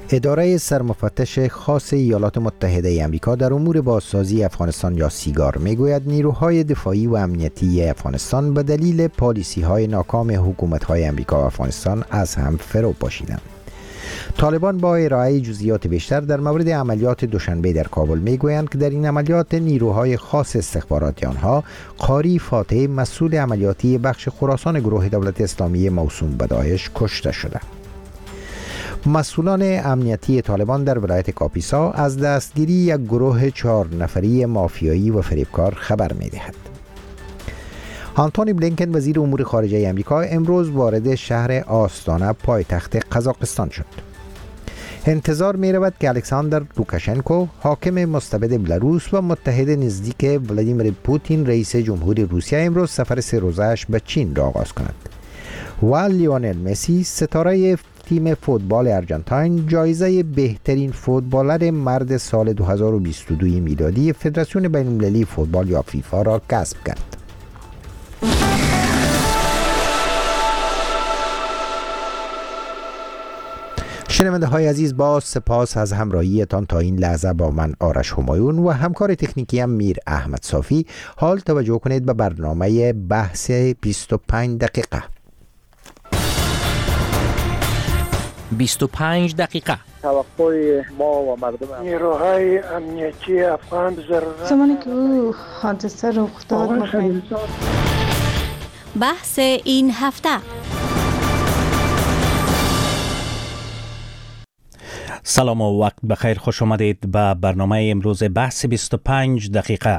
اداره سرمفتش خاص ایالات متحده آمریکا در امور بازسازی افغانستان یا سیگار میگوید نیروهای دفاعی و امنیتی افغانستان به دلیل پالیسی‌های ناکام حکومت‌های آمریکا و افغانستان از هم فرو پاشیدند. طالبان با ارائه جزئیات بیشتر در مورد عملیات دوشنبه در کابل میگویند که در این عملیات نیروهای خاص استخباراتی آنها قاری فاتح مسئول عملیاتی بخش خراسان گروه دولت اسلامی موسوم به داعش کشته شده. مسئولان امنیتی طالبان در ولایت کاپیسا از دستگیری یک گروه 4 نفری مافیایی و فریبکار خبر می‌دهد. آنتونی بلینکن وزیر امور خارجه آمریکا امروز وارد شهر آستانه پایتخت قزاقستان شد. انتظار می رود که الکساندر لوکاشنکو حاکم مستبد بلاروس و متحد نزدیک ولادیمیر پوتین رئیس جمهوری روسیه امروز سفر 3 روزه‌اش به چین را آغاز کند. و لیونل مسی ستاره تیم فوتبال ارجنتاین جایزه بهترین فوتبالر مرد سال 2022 میلادی فدراسیون بین‌المللی فوتبال یا فیفا را کسب کرد. شنونده های عزیز، با سپاس از همراهیتان تا این لحظه با من آرش همایون و همکار تکنیکی هم میر احمد صافی. حال توجه کنید به برنامه بحث 25 دقیقه. 25 دقیقه توقع ما و مردم نیروهای امنیتی افغان ضرورت زمانی که او حادثه رخ داد بحث این هفته. سلام و وقت بخیر، خوش آمدید به برنامه امروز بحث 25 دقیقه.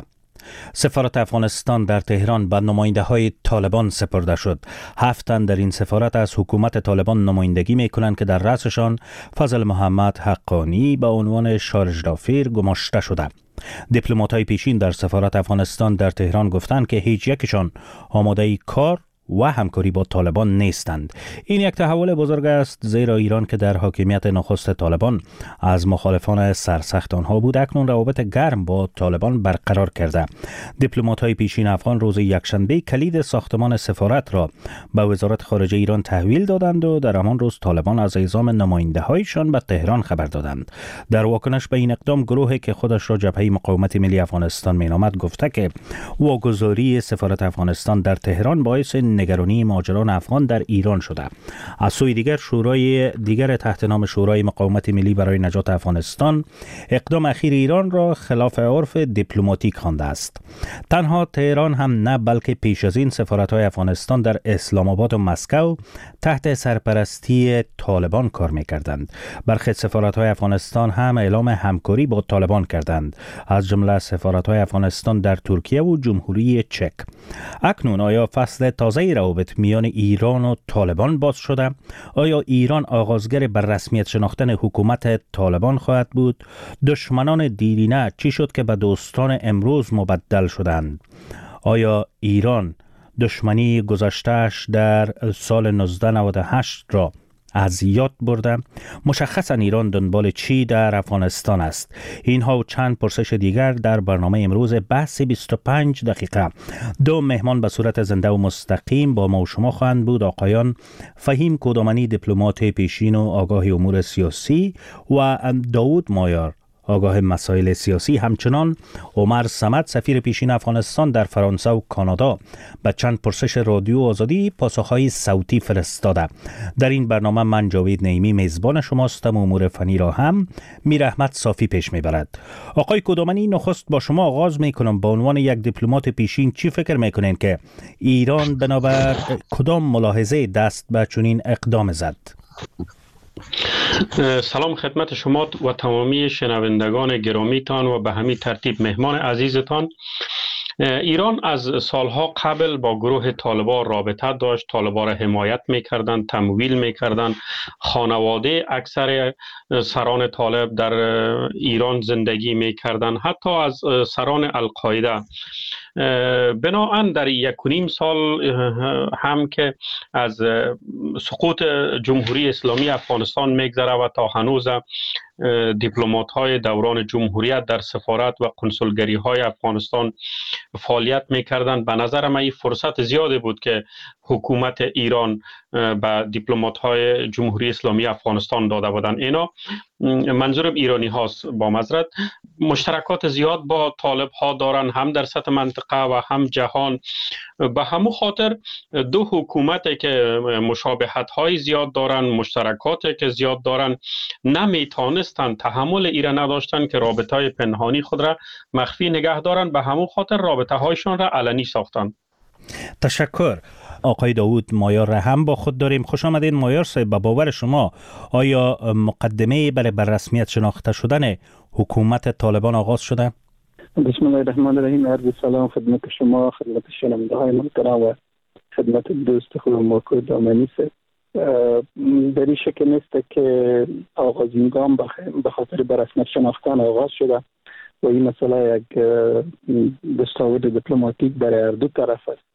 سفارت افغانستان در تهران به نماینده های طالبان سپرده شد. 7 تن در این سفارت از حکومت طالبان نمایندگی می کنند که در رأسشان فضل محمد حقانی به عنوان شارژدافیر گماشته شده. دیپلمات‌های پیشین در سفارت افغانستان در تهران گفتند که هیچ یکشان آماده کار و همکاری با طالبان نیستند. این یک تحول بزرگ است، زیرا ایران که در حاکمیت نخست طالبان از مخالفان سرسخت آنها بود، اکنون روابط گرم با طالبان برقرار کرده. دیپلمات‌های پیشین افغان روز یکشنبه کلید ساختمان سفارت را به وزارت خارجه ایران تحویل دادند و در همان روز طالبان از اعزام نماینده‌هایشان به تهران خبر دادند. در واکنش به این اقدام، گروهی که خودش را جبهه مقاومت ملی افغانستان مینامد گفته که واگذاری سفارت افغانستان در تهران باعث نگرانی مهاجران افغان در ایران شده. از سوی دیگر، شورای دیگر تحت نام شورای مقاومت ملی برای نجات افغانستان اقدام اخیر ایران را خلاف عرف دیپلماتیک خوانده است. تنها تهران هم نه، بلکه پیش از این سفارت‌های افغانستان در اسلام آباد و مسکو تحت سرپرستی طالبان کار می‌کردند. برخی سفارت‌های افغانستان هم اعلام همکاری با طالبان کردند، از جمله سفارت‌های افغانستان در ترکیه و جمهوری چک. اکنون آیا فصل تازه روابط میان ایران و طالبان باز شده؟ آیا ایران آغازگر بر رسمیت شناختن حکومت طالبان خواهد بود؟ دشمنان دیرینه چی شد که به دوستان امروز مبدل شدند؟ آیا ایران دشمنی گذشتهش در سال 1998 را از یاد برده؟ مشخصا ایران دنبال چی در افغانستان است؟ اینها و چند پرسش دیگر در برنامه امروز بحث 25 دقیقه. 2 مهمان به صورت زنده و مستقیم با ما و شما خواهند بود: آقایان فهیم کودامنی، دیپلمات پیشین و آگاه امور سیاسی، و داود مایار، آگاه مسائل سیاسی. همچنان عمر صمد، سفیر پیشین افغانستان در فرانسه و کانادا، به چند پرسش رادیو آزادی پاسخهای صوتی فرستاده. در این برنامه من جاوید نعیمی میزبان شماستم و امور فنی را هم میر احمد صافی پیش میبرد. آقای کودامنی، نخست با شما آغاز میکنم. به عنوان یک دیپلمات پیشین چی فکر میکنین که ایران بنابر کدام ملاحظه دست به چنین اقدام زد؟ سلام خدمت شما و تمامی شنوندگان گرامیتان و به همین ترتیب مهمان عزیزتان. ایران از سالها قبل با گروه طالبان رابطه داشت. طالبان را حمایت میکردند، تمویل میکردند. خانواده اکثر سران طالب در ایران زندگی میکردند، حتی از سران القاعده. بنابراین در 1.5 سال هم که از سقوط جمهوری اسلامی افغانستان میگذره و تا هنوز دیپلمات های دوران جمهوریت در سفارت و کنسولگری های افغانستان فعالیت میکردند. به نظر من این فرصت زیادی بود که حکومت ایران به دیپلمات های جمهوری اسلامی افغانستان داده بودند. اینا منظورم ایرانی هاست، با معذرت، مشترکات زیاد با طالب ها دارن، هم در سطح منطقه و هم جهان. به همون خاطر دو حکومتی که مشابهت های زیاد دارن، مشترکاتی که زیاد دارن، نمیتونستن تحمل ایران نداشتن که رابطه های پنهانی خود را مخفی نگه دارن. به همون خاطر رابطه هایشان را علنی ساختن. تشکر. آقای داوود مایار را هم با خود داریم. خوش آمدین مایار صاحب. به باور شما آیا مقدمه برای رسمیت شناخته شدن حکومت طالبان آغاز شده؟ بسم الله الرحمن الرحیم. عرض سلام خدمت شما، خدمت شنونده های محترم و خدمت دوست خودم موکول دامنی صاحب. در این شکل نیست که آغازین گام به خاطر به رسمیت شناختن آغاز شده و این مسئله یک دستاورد دیپلماتیک برای هر دو طرف است.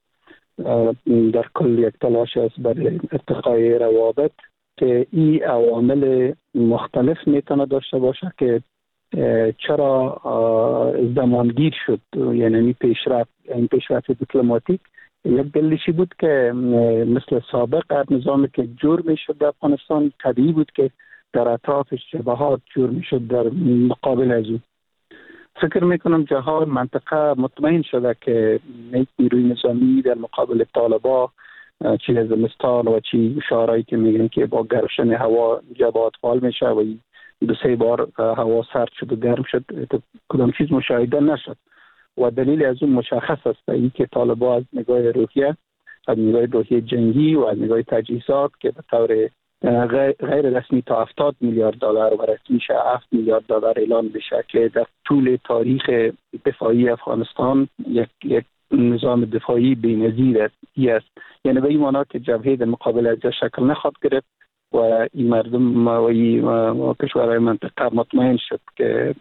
در کل یک تلاش است برای ارتقای روابط که این عوامل مختلف میتونه داشته باشه که چرا زمانگیر شد. یعنی پیشرفت دیپلماتیک یک دلیشی بود که مثل سابق نظامی که جور میشد در افغانستان طبیعی بود که در اطرافش جبهات جور میشد در مقابل از او. فکر میکنم جهان منطقه مطمئن شده که نیروی نظامی در مقابل طالبا چی زمستان و چی شعارهایی که میگن که با گرشن هوا جبهات فعال میشه و 2-3 بار هوا سرد شد و گرم شد، کدام چیز مشاهده نشد و دلیل از اون مشخص است این که طالبا از نگاه روحیه، از نگاه روحیه جنگی و از نگاه تجهیزات که به طور غیر رسمی تا 70 میلیارد دلار و رسمی 7 میلیارد دلار اعلان بشه که در طول تاریخ دفاعی افغانستان یک نظام دفاعی بی‌نظیر است. یعنی به این معنی که جبهه در مقابل از شکل نخواهد گرفت و این مردم و این کشورهای منطقه مطمئن شد که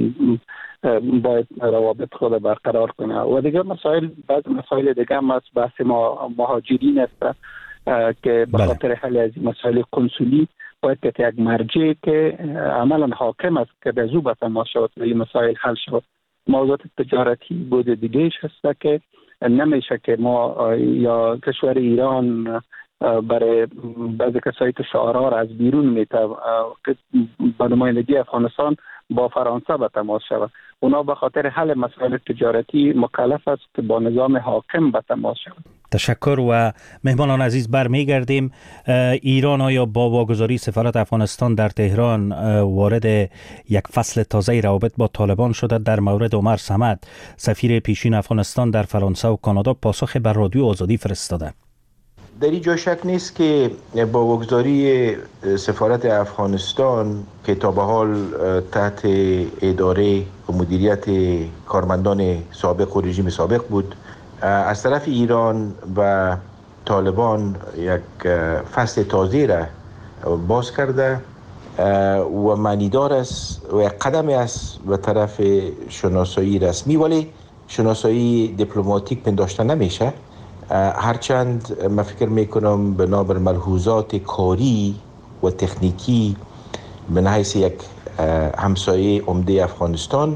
باید روابط خود برقرار کنه. و دیگر مسائل، بعض مسائل دیگه هم از بحث مهاجرین است که به خاطر حل از مسائل کنسولی باید که یک مرجع که عملا حاکم است که به زو به تماس شود و این مسائل حل شود. موضوعات تجارتی بود دیگهش هست که نمیشه که ما یا کشور ایران برای بعضی کسایی که شعارها را از بیرون میته به نمایندگی افغانستان با فرانسه به تماس شود. اونا به خاطر حل مسائل تجارتی مکلف است که با نظام حاکم به تماس شود. تشکر. و مهمانان عزیز برمیگردیم. ایران آیا با واگذاری سفارت افغانستان در تهران وارد یک فصل تازه روابط با طالبان شده؟ در مورد عمر صمد سفیر پیشین افغانستان در فرانسه و کانادا پاسخ بر رادیو آزادی فرستاده. در این جا شک نیست که با واگذاری سفارت افغانستان که تا به حال تحت اداره و مدیریت کارمندان سابق و رژیم سابق بود، از طرف ایران و طالبان یک فصل تازه را باز کرده و معنیدار است و یک قدم است به طرف شناسایی رسمی، ولی شناسایی دیپلماتیک پنداشته نمیشه. هرچند من فکر میکنم بنابر ملحوظات کاری و تکنیکی به حیث یک همسایه عمده افغانستان،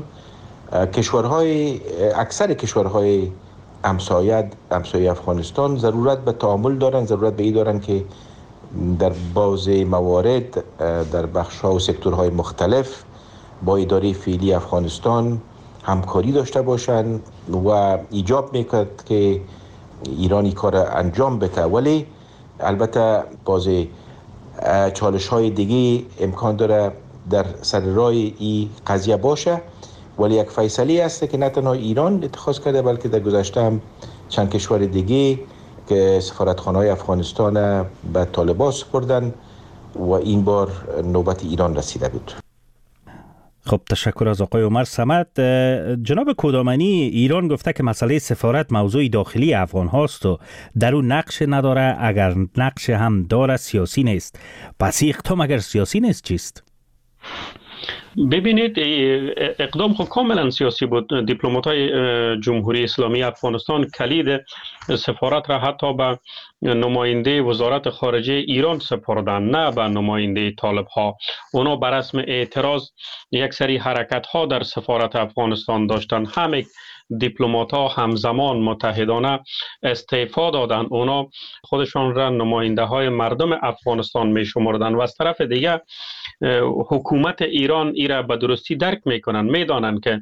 اکثر کشورهای همسایه افغانستان ضرورت به تعامل دارن، ضرورت به این دارن که در بعض موارد در بخش‌ها و سکتورهای مختلف با اداره فعلی افغانستان همکاری داشته باشند و ایجاب میکرد که ایرانی کار انجام بده. ولی البته باز چالش‌های دیگه امکان داره در سر راه این قضیه باشه، ولی یک فیصله است که نه تنها ایران اتخاذ کرده بلکه در گذشته هم چند کشور دیگه که سفارتخانه‌های افغانستان به طالبان سپردن و این بار نوبت ایران رسیده بود. خب تشکر از آقای عمر صمد. جناب کودامنی، ایران گفته که مسئله سفارت موضوع داخلی افغان هاست و در اون نقش نداره، اگر نقش هم داره سیاسی نیست. پس اقدام اگر سیاسی نیست چیست؟ ببینید اقدام خود کاملا سیاسی بود. دیپلمات‌های جمهوری اسلامی افغانستان کلید سفارت را حتی به نماینده وزارت خارجه ایران سپردن، نه به نماینده طالب ها. اونا بر رسم اعتراض یک سری حرکت ها در سفارت افغانستان داشتن. همه دیپلمات ها همزمان متحدانه استعفا دادن. اونا خودشان را نماینده های مردم افغانستان می شمردن و از طرف دیگه حکومت ایران ایرا به درستی درک میکنن، میدانن که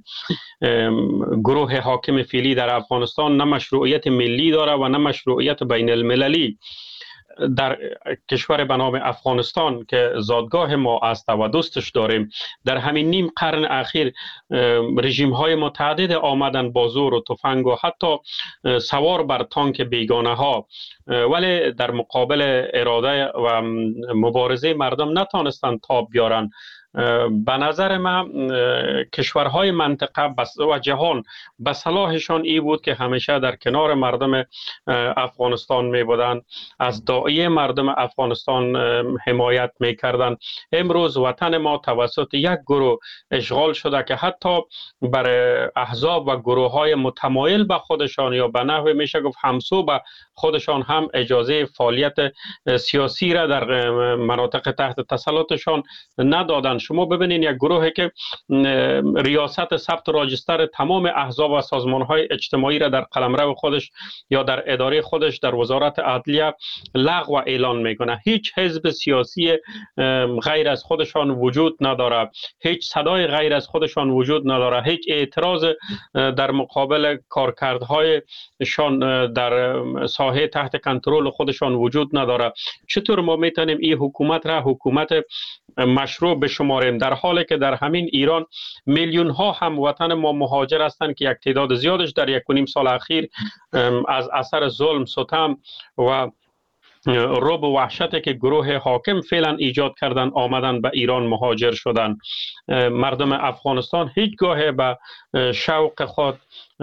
گروه حاکم فعلی در افغانستان نه مشروعیت ملی داره و نه مشروعیت بین المللی. در کشور به نام افغانستان که زادگاه ما است و دوستش داریم، در همین نیم قرن اخیر رژیم های متعدد آمدن با زور و تفنگ و حتی سوار بر تانک بیگانه ها، ولی در مقابل اراده و مبارزه مردم نتانستند تاب بیارن. به نظر من کشورهای منطقه و جهان به صلاحشان ای بود که همیشه در کنار مردم افغانستان می بودند، از داعیه مردم افغانستان حمایت می کردند. امروز وطن ما توسط یک گروه اشغال شده که حتی بر احزاب و گروه های متمایل به خودشان یا به نحو میشه گفت همسو به خودشان هم اجازه فعالیت سیاسی را در مناطق تحت تسلطشان ندادند. شما ببینید یک گروهی که ریاست ثبت راجستر تمام احزاب و سازمان‌های اجتماعی را در قلمرو خودش یا در اداره خودش در وزارت عدلیه لغو اعلان میکنه. هیچ حزب سیاسی غیر از خودشان وجود نداره، هیچ صدای غیر از خودشان وجود نداره، هیچ اعتراض در مقابل کارکردهایشان در ساحه تحت کنترل خودشان وجود نداره. چطور ما میتونیم این حکومت را حکومت مشروع بشماریم در حالی که در همین ایران میلیون ها هموطن ما مهاجر هستند که یک تعداد زیادش در 1.5 سال اخیر از اثر ظلم، ستم و رعب و وحشتی که گروه حاکم فعلا ایجاد کردن آمدن به ایران مهاجر شدن. مردم افغانستان هیچگاه به شوق خود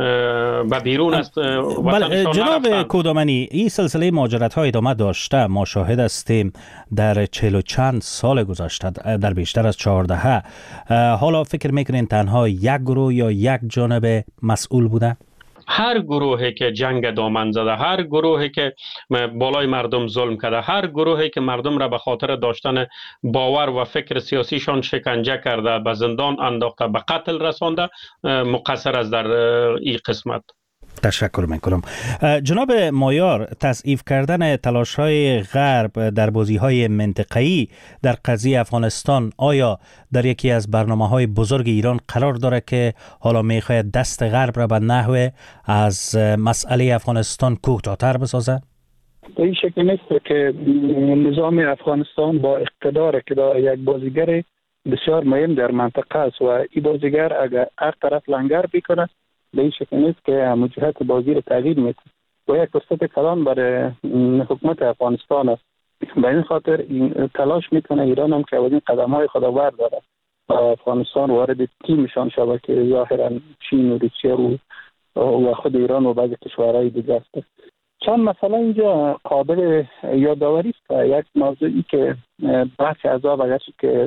به بیرون است بله جناب کودامنی، این سلسله مهاجرت ها ادامه داشته. ما شاهد هستیم در 40 و چند سال گذشته در بیشتر از 14. حالا فکر میکنین تنها یک گروه یا یک جانب مسئول بوده؟ هر گروهی که جنگ دامن زده، هر گروهی که بالای مردم ظلم کرده، هر گروهی که مردم را به خاطر داشتن باور و فکر سیاسیشان شکنجه کرده، به زندان انداخته، به قتل رسانده، مقصر است در این قسمت. تشکر میکنم. جناب مایار، تضعیف کردن تلاش‌های غرب در بازی‌های منطقه‌ای در قضیه افغانستان آیا در یکی از برنامه‌های بزرگ ایران قرار داره که حالا می‌خواهد دست غرب را به نحو از مسئله افغانستان کوتاه‌تر بسازه؟ به این شکل نیست که نظام افغانستان با اقتدار که یک بازیگر بسیار مهم در منطقه است و این بازیگر اگر هر طرف لنگر بکنه به این شکل نیست که موجهت بازی رو تغییر میده و یک فرصت کلان برای حکومت افغانستان است. به این خاطر این تلاش میکنه ایران هم که از این قدم های خود برداره و افغانستان وارد تیمشان شود که ظاهرا چین و روسیه و خود ایران و بعضی کشورهای دیگه است. چند مسئله اینجا قابل یادآوری است. یک موضوعی که بحث عذاب اگرچه که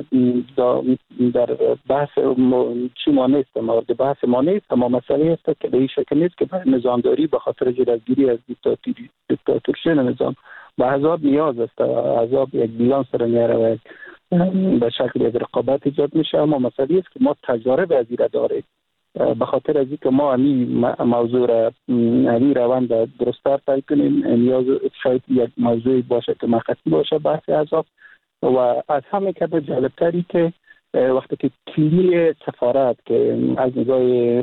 در بحث چی ما نیست، مورد بحث ما نیست، اما مسئله است که به این شکل نیست که نظامداری به خاطر جلوگیری از دیکتاتوری نظام به عذاب نیاز است. عذاب یک بیلانس را میاره و به شکل از رقابت ایجاد میشه، اما مسئله است که ما تجارب از این داریم. به خاطر از اینکه ما موضوع را روند درست‌تر طی کنیم، نیاز شاید یک موضوعی باشه که موقتی باشه بحث عذاب و از همه که جالب‌تری که وقتی که کلید سفارت که از نگاه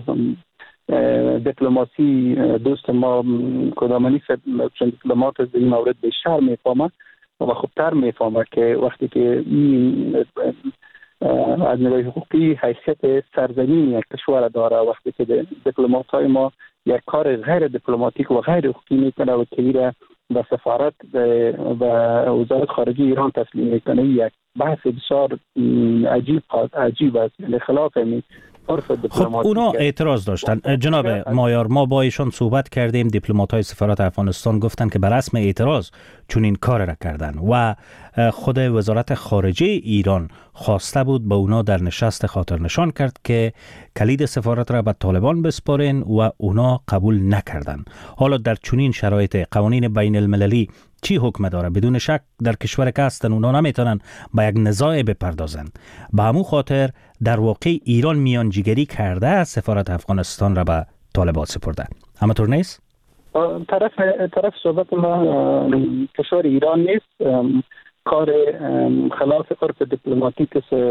دیپلماسی دوست ما کودامنی چون دیپلمات از این مورد بیشتر میفهمه و خوبتر میفهمه که وقتی که این از نگاه حقوقی حیثیت سرزمین یک کشور داره، وقتی که دیپلمات های ما یک کار غیر دیپلماتیک و غیر حقوقی میکنه و کلید به سفارت و وزارت خارجه ایران تسلیم میکنه، یک بحث بسیار عجیب است. یعنی خلاف عرف خب دیپلماتیک. اونا اعتراض داشتن. جناب مایار، ما با ایشان صحبت کردیم، دیپلمات‌های سفارت افغانستان گفتن که بر رسم اعتراض چون این کار را کردن و خود وزارت خارجه ایران خواسته بود به اونا در نشست خاطر نشان کرد که کلید سفارت را به طالبان بسپارن و اونا قبول نکردن. حالا در چنین شرایط قوانین بین المللی چی حکم داره؟ بدون شک در کشور که هستن اونا نمیتونن به یک نزاع بپردازن. به همون خاطر در واقع ایران میانجیگری کرده سفارت افغانستان را به طالبان سپرده. اما طور نیست؟ طرف صحبت ما کشور ایران نیست، کار خلاف عرف دیپلماتیک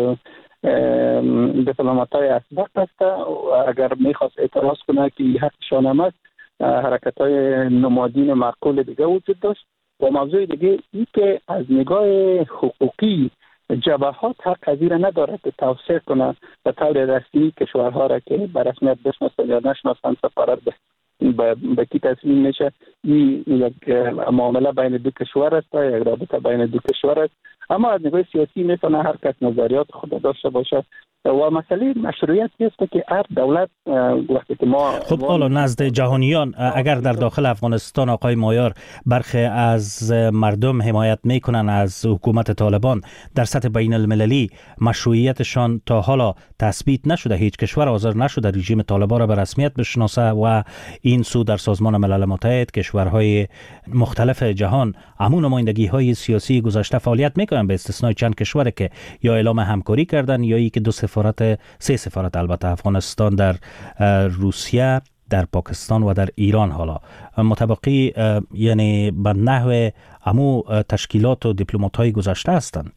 دیپلمات‌های اسبق است. اگر میخواست اعتراض کنه که حقشان هم است، حرکت‌های نمادین معقول دیگه وجود داشت. و موضوع دیگه این که از نگاه حقوقی جبهات حق قضیه ندارد که توصیه کنه به طور رسمی کشورها را که به رسمیت بشناسند یا نشناسند سفارت به کی تسلیم میشه. این یک معامله بین دو کشور است، یک رابطه بین دو کشور است. اما از نگاه سیاسی میتونه هر کس نظریات خود داشته باشه و مسئله مشروعیت است که هر دولت وقتی که ما خب حالا نزد جهانیان اگر در داخل افغانستان آقای مایار برخی از مردم حمایت میکنن از حکومت طالبان، در سطح بین المللی مشروعیتشان تا حالا تثبیت نشده، هیچ کشور حاضر نشده رژیم طالبان را به رسمیت بشناسه و این سو در سازمان ملل متحد کشورهای مختلف جهان همون نمایندگی های سیاسی گذشته فعالیت میکنن به استثنای چند کشور که یا اعلام همکاری کردن یا ای که سه سفارت البته افغانستان در روسیه، در پاکستان و در ایران حالا مطابقی یعنی به نحو همو تشکیلات و دیپلمات های گذشته هستند.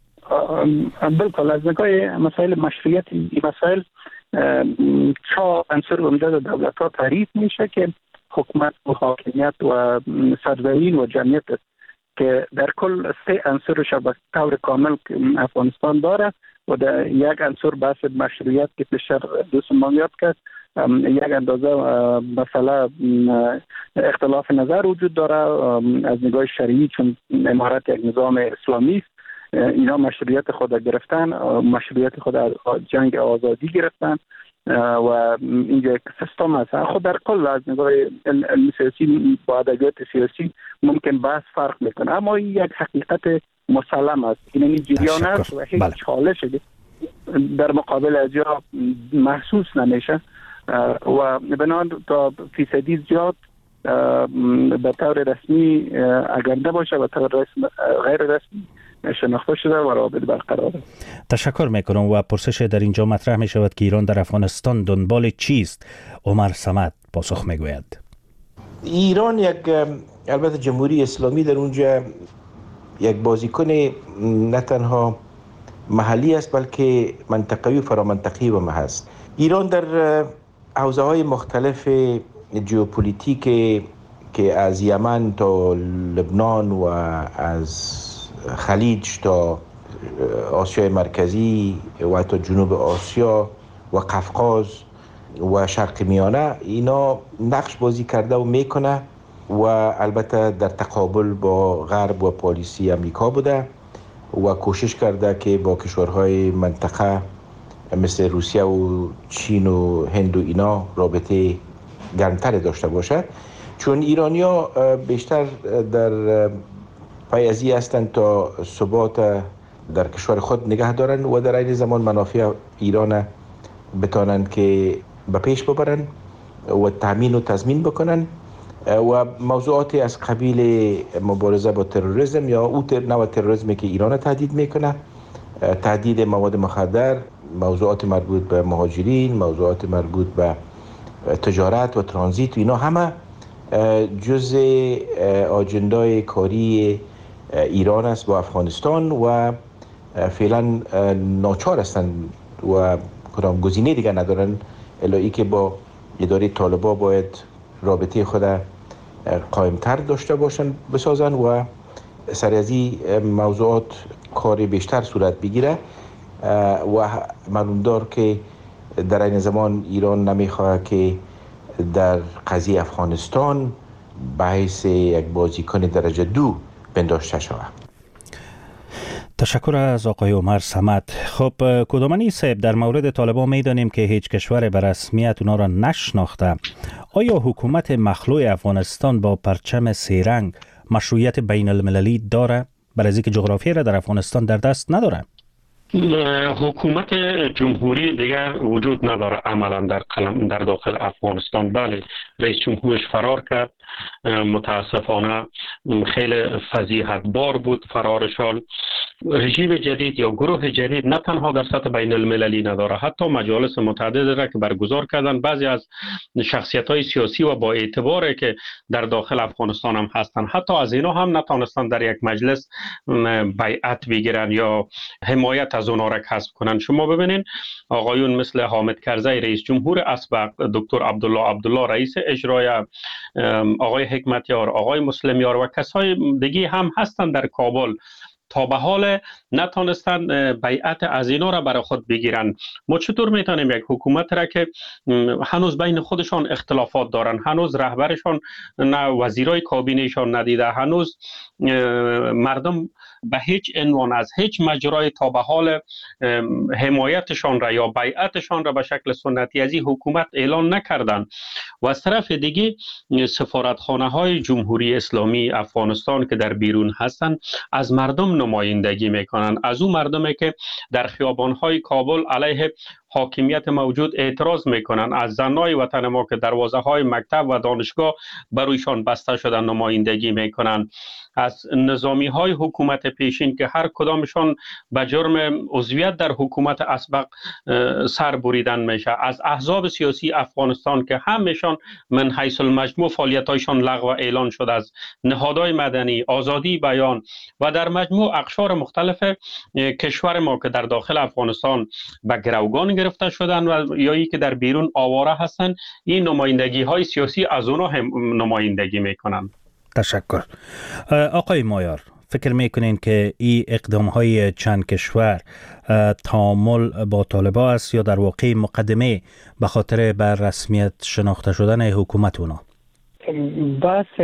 بالکل از نگاه مسائل مشروعیت این مسائل چهار عنصر عمده دولت ها تعریف میشه که حکومت و حاکمیت و سرزمین و جمعیت است که در کل سه عنصرش به طور کامل افغانستان داره و در یک عنصر بحث مشروعیت که پیشتر دوستمان یاد کرد، یک اندازه مثلا اختلاف نظر وجود داره از نگاه شرعی چون امارت یک نظام اسلامی است. اینا مشروعیت خود گرفتن، مشروعیت خود از جنگ آزادی گرفتن و اینجا یک سیستم است. خود در کل از نگاه علم سیاسی با ادبیات سیاسی ممکن بحث فرق میکنه، اما این یک حقیقت مسلم است. این جریان است و هیچ چالش در مقابل از جا محسوس نمیشه و بنابراین تا فیصدی زیاد به طور رسمی اگر نباشه به طور غیر رسمی شناخته شده و رابط برقراره. تشکر میکنم و پرسش در اینجا مطرح می شود که ایران در افغانستان دنبال چیست؟ عمر صمد پاسخ میگوید. ایران یک البته جمهوری اسلامی در اونجا یک بازیکن نه تنها محلی است بلکه منطقوی و فرامنطقی هم هست. ایران در حوزه های مختلف ژئوپلیتیک که از یمن تا لبنان و از خلیج تا آسیای مرکزی و حتی جنوب آسیا و قفقاز و شرق میانه اینا نقش بازی کرده و میکنه و البته در تقابل با غرب و پالیسی امریکا بوده و کوشش کرده که با کشورهای منطقه مثل روسیه و چین و هند و اینا رابطه گرمتر داشته باشه، چون ایرانیا بیشتر در پای ازی هستند تا ثبات در کشور خود نگه دارن و در این زمان منافع ایران بتانند که به پیش ببرن و تامین و تضمین بکنن و موضوعاتی از قبیل مبارزه با تروریسم یا او نوع تروریسمی که ایران تهدید میکنه، تهدید مواد مخدر، موضوعات مربوط به مهاجرین، موضوعات مربوط به تجارت و ترانزیت، اینا همه جزء آجندای کاری ایران است با افغانستان و فعلا ناچار هستند و کدام گزینه دیگر ندارن الا ای که با اداره طالبان باید رابطه خود قائمتر داشته باشن بسازن و سر از این موضوعات کاری بیشتر صورت بگیره و معلوم دار که در این زمان ایران نمیخواه که در قضیه افغانستان بحث یک بازیکن درجه 2 پنداشته شود. تشکر از آقای عمر صمد. خب کدامنی صاحب، در مورد طالبان میدانیم که هیچ کشور به رسمیت اونا را نشناخته. آیا حکومت مخلوع افغانستان با پرچم سه رنگ مشروعیت بین المللی داره؟ برای اینکه جغرافی را در افغانستان در دست نداره. حکومت جمهوری دیگر وجود نداره عملا در داخل افغانستان. بله، رئیس جمهورش فرار کرد، متاسفانه خیلی فضیحت بار بود فرارشان. رژیم جدید یا گروه جدید نه تنها در سطح بین المللی نداره، حتی مجالس متعدد را که برگزار کردن، بعضی از شخصیت‌های سیاسی و با اعتباری که در داخل افغانستان هم هستند، حتی از اینا هم نتونستن در یک مجلس بیعت بگیرن یا حمایت از اونا را کسب کنن. شما ببینین آقایون مثل حامد کرزی رئیس جمهور اسبق، دکتر عبدالله رئیس اجرایی، آقای حکمتیار، آقای مسلمیار و کسای دیگه هم هستند در کابل، تا به حال نتونستن بیعت از اینا را برای خود بگیرن. ما چطور میتونیم یک حکومت را که هنوز بین خودشان اختلافات دارن، هنوز رهبرشان نه وزیرای کابینهشان ندیده، هنوز مردم به هیچ عنوان از هیچ مجرای تا به حال حمایتشان را یا بیعتشان را به شکل سنتی از این حکومت اعلان نکردن. و از طرف دیگه سفارتخانه های جمهوری اسلامی افغانستان که در بیرون هستند از مردم نمایندگی میکنن، از اون مردمی که در خیابان‌های کابل علیه حاکمیت موجود اعتراض میکنن، از زنای وطن ما که دروازه‌های مکتب و دانشگاه برویشان بسته شدن نمایندگی میکنن، از نظامی‌های حکومت پیشین که هر کدامشان به جرم عضویت در حکومت اسبق سر بریدن میشه، از احزاب سیاسی افغانستان که همشان من حیث المجموع فعالیت‌هایشان لغو اعلان شد، از نهادهای مدنی، آزادی بیان و در مجموع اقشار مختلف کشور ما که در داخل افغانستان به گروگان گرفته شدن و یا ای که در بیرون آواره هستن، این نمایندگی های سیاسی از اونا هم نمایندگی میکنن. تشکر. آقای مایار، فکر میکنین که این اقدام های چند کشور تعامل با طالبان است یا در واقع مقدمه به خاطر بر رسمیت شناخته شدن حکومت اونا؟ بحث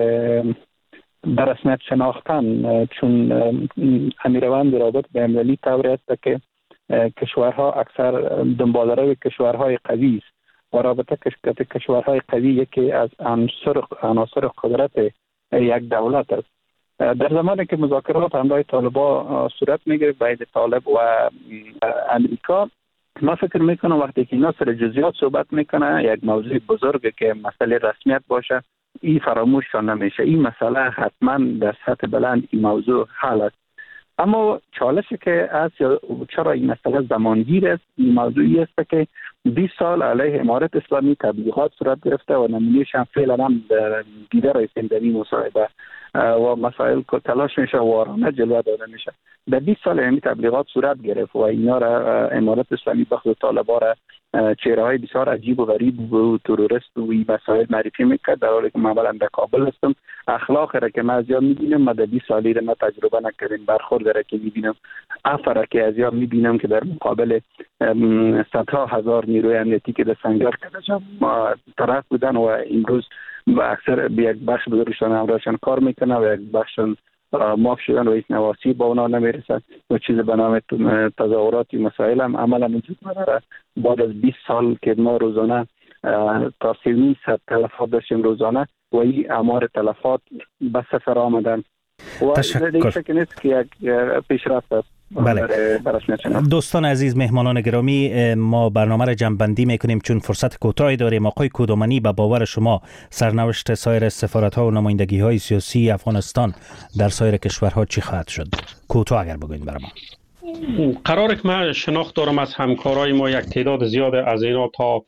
بر رسمیت شناختن چون امیروند رابط بین المللی طوری است که کشورها اکثر دنباله‌روی کشورهای قوی است و رابطه کشورهای قوی یکی از عناصر قدرت یک دولت است. در زمانی که مذاکرات همراه طالبان صورت میگیره بین طالب و امریکا، ما فکر میکنم وقتی که اینا سر جزئیات صحبت میکنه، یک موضوع بزرگه که مسئله رسمیت باشه، این فراموش نمیشه. این مسئله حتما در سطح بلند این موضوع حل است. اما چالشی که از چرا این مسئله زمانگیر است، این موضوعی است که 20 سال علیه امارت اسلامی تبلیغات صورت گرفته و نمونهش هم فعلا هم دیده رسیم در این مصاحبه و مسائل که تلاش میشه وارانه جلوه داده میشه. در 20 سال این تبلیغات صورت گرفت و اینا را امارت اسلامی بخصوص طالبان را چهره های بسیار عجیب و غریب و تروریست و این مسائل معرفی میکرد، در حالی که من اولا در کابل هستم. اخلاق را که من از یاد میبینم، من در 20 سالی را تجربه نکردم، برخورد را که میبینم، افرا که از یاد میبینم که در مقابل صدها هزار نیروی امنیتی که در سنگر کردن طرف بودن و امروز و اکثر یک بخش بزرگشان همراهشان کار میکنن و یک بخششان معاف شدن و هیچ نواسی با اونا نمیرسد و چیز به نام تظاهراتی مسائل هم عملا وجود نداره. بعد از 20 سال که ما روزانه تا 300 تلفات داشتیم روزانه و این امار تلفات به سفر آمدن و دیگه شکل نیست که یک پیشرفت است. بله. دوستان عزیز، مهمانان گرامی، ما برنامه را جمع‌بندی میکنیم چون فرصت کوتاهی داریم. آقای کودامنی، به باور شما سرنوشت سایر سفارت‌ها و نمایندگی‌های سیاسی افغانستان در سایر کشورها چی خواهد شد؟ کوتاه اگر بگوین برام. قراره که من شناخت دارم از همکارای ما، یک تعداد زیاد از اینا تا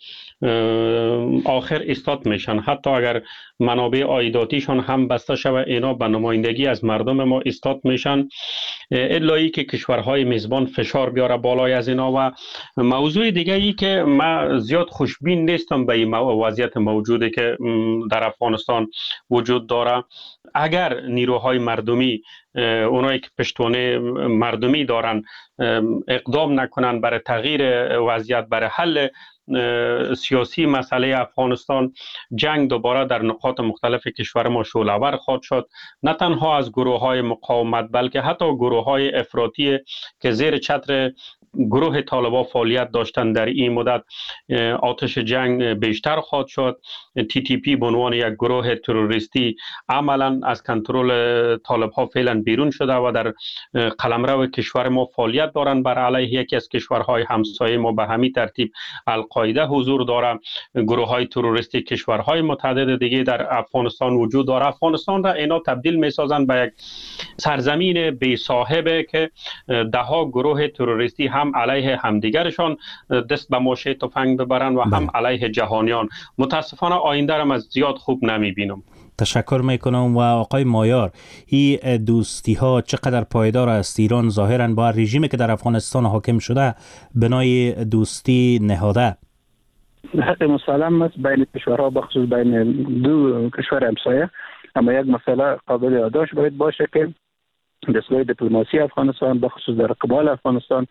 آخر استاد میشن، حتی اگر منابع عایداتیشان هم بسته شود اینا به نمایندگی از مردم ما استاد میشن، الایی که کشورهای میزبان فشار بیاره بالای از اینا. و موضوع دیگه ای که من زیاد خوشبین نیستم به این وضعیت موجودی که در افغانستان وجود داره. اگر نیروهای مردمی، اونایی که پشتوانه مردمی دارن، اقدام نکنن برای تغییر وضعیت، برای حل سیاسی مسئله افغانستان، جنگ دوباره در نقاط مختلف کشور ما شعله‌ور خواهد شد، نه تنها از گروه‌های مقاومت بلکه حتی گروه‌های افراطی که زیر چتر گروه طالبان فعالیت داشتند در این مدت آتش جنگ بیشتر خواهد شد. TTP به عنوان یک گروه تروریستی عملا از کنترل طالبان فعلا بیرون شده و در قلمرو کشور ما فعالیت دارند بر علیه یکی از کشورهای همسایه ما. به همین ترتیب القاعده حضور داره، گروه‌های تروریستی کشورهای متعدد دیگه در افغانستان وجود داره. افغانستان را اینا تبدیل می‌سازند به یک سرزمین بی صاحبه که دهها گروه تروریستی هم علیه همدیگرشان دست به ماشه تفنگ ببرن و هم علیه جهانیان. متاسفانه آینده را از زیاد خوب نمیبینم. تشکر میکنم. و آقای مایار، این دوستی ها چقدر پایدار است؟ ایران ظاهرا با رژیمی که در افغانستان حاکم شده بنای دوستی نهاده. حق مسلم است بین کشورها، بخصوص بین دو کشور همسایه، اما یک مسئله قابل یادداشت باید باشه که دستگاه دیپلماسی افغانستان بخصوص در قبال افغانستان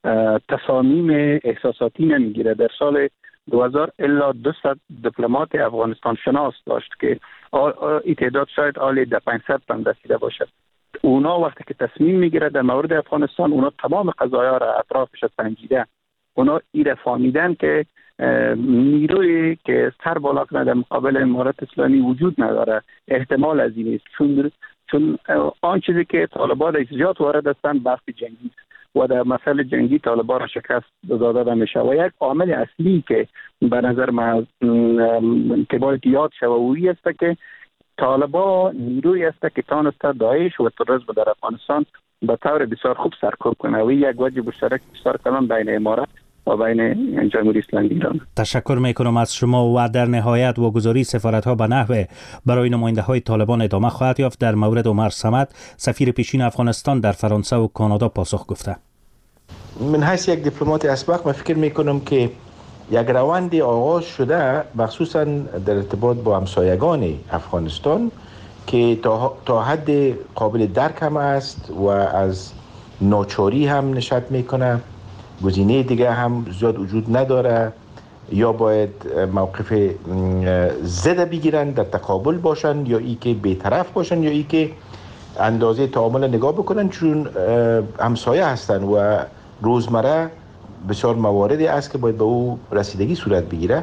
تصامیم احساساتی نمیگیره. در سال 2000 الا 200 دیپلمات افغانستان شناس داشت که این تعداد شاید عالی در 500 هم رسیده باشد. اونا وقتی که تصمیم میگیره در مورد افغانستان، اونا تمام قضایا را اطرافش سنجیده. اونا ایره فهمیدن که نیروی که سر بالا کنه در مقابل امارت اسلامی وجود نداره. احتمال از این است چون آن چیزی که طالبان زیاد وارد هستند بحث جنگی و در مسئله جنگی طالبان را شکست داده میشه. و یک عامل اصلی که به نظر من که باید یاد شوی است که طالبان نیروی است که تانسته داعش و تروریسم در افغانستان به طور بسیار خوب سرکوب کنه و یک وجه مشترک بسیار کلان بین امارات و بین جمهوری اسلامی ایران. تشکر میکنم از شما. و در نهایت واگذاری سفارت‌ها به نحو برای نماینده‌های طالبان ادامه خواهد یافت. در مورد عمر صمد، سفیر پیشین افغانستان در فرانسه و کانادا، پاسخ گفته: من حیث یک دیپلمات اسبق من فکر میکنم که یک روند آغاز شده، مخصوصا در ارتباط با همسایگان افغانستان که تا حد قابل درک هم است و از ناچاری هم نشأت میکنه. گزینه دیگه هم زیاد وجود نداره، یا باید موقف ضد بگیرن، در تقابل باشن، یا ای که بی‌طرف باشن، یا ای که اندازه تعامل نگاه بکنن، چون همسایه هستن و روزمره بسیار مواردی است که باید به او رسیدگی صورت بگیره.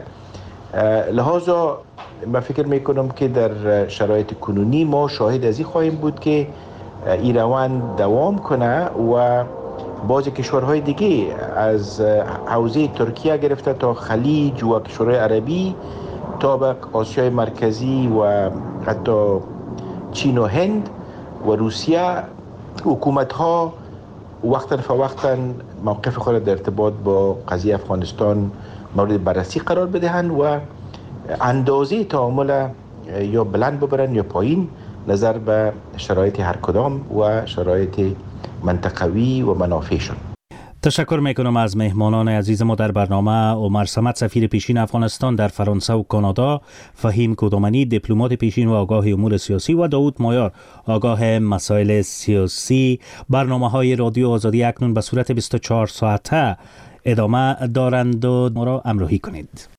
لحاظا من فکر میکنم که در شرایط کنونی ما شاهد از این خواهیم بود که این روند دوام کنه و بعضی کشورهای دیگه از حوزه ترکیه گرفته تا خلیج و کشورهای عربی تا به آسیای مرکزی و حتی چین و هند و روسیه، حکومت‌ها وقتا فوقتا موقف خود در ارتباط با قضیه افغانستان مورد بررسی قرار بدهند و اندازه تعامل یا بلند ببرن یا پایین نظر به شرایط هر کدام و شرایط منطقوی و منافعشون. تشکر میکنم از مهمانان عزیز ما در برنامه: عمر صمد، سفیر پیشین افغانستان در فرانسه و کانادا، فهیم کودامنی، دیپلمات پیشین و آگاه امور سیاسی، و داود مایار، آگاه مسائل سیاسی. برنامه‌های رادیو آزادی اکنون به صورت 24 ساعته ادامه دارند و ما را همراهی کنید.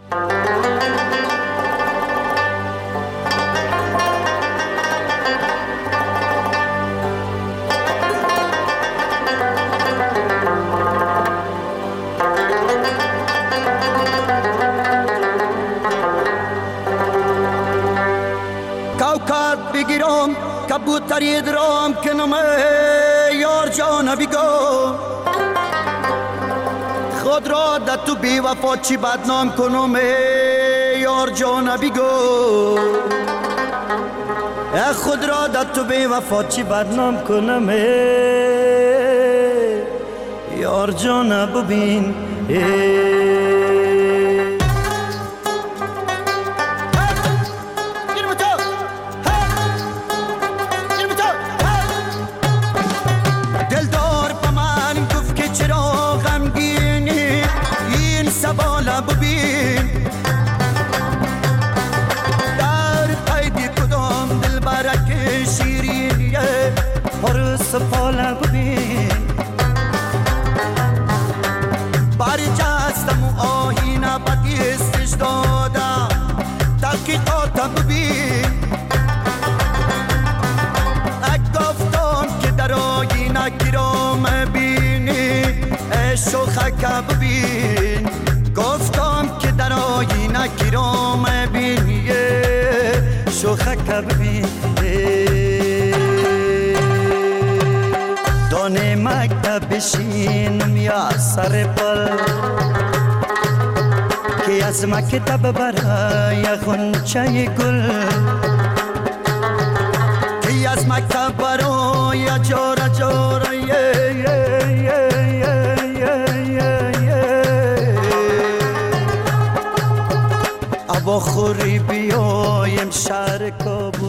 کبوتری درام کنم یار جان بیگو، خود را در تو بی وفا چی بدنام کنم یار جان بیگو، خود را در تو بی وفا چی بدنام کنم یار جان ببین. سفاله ببین برجستم و شوخک ببین گفتم که در آینه گیرام بین شوخک ببین دانه مکتب بشینم یا سر پل که از مکتب برای غنچه گل که از مکتب برای جاره جاره ابا خوری بیایم شهر کابل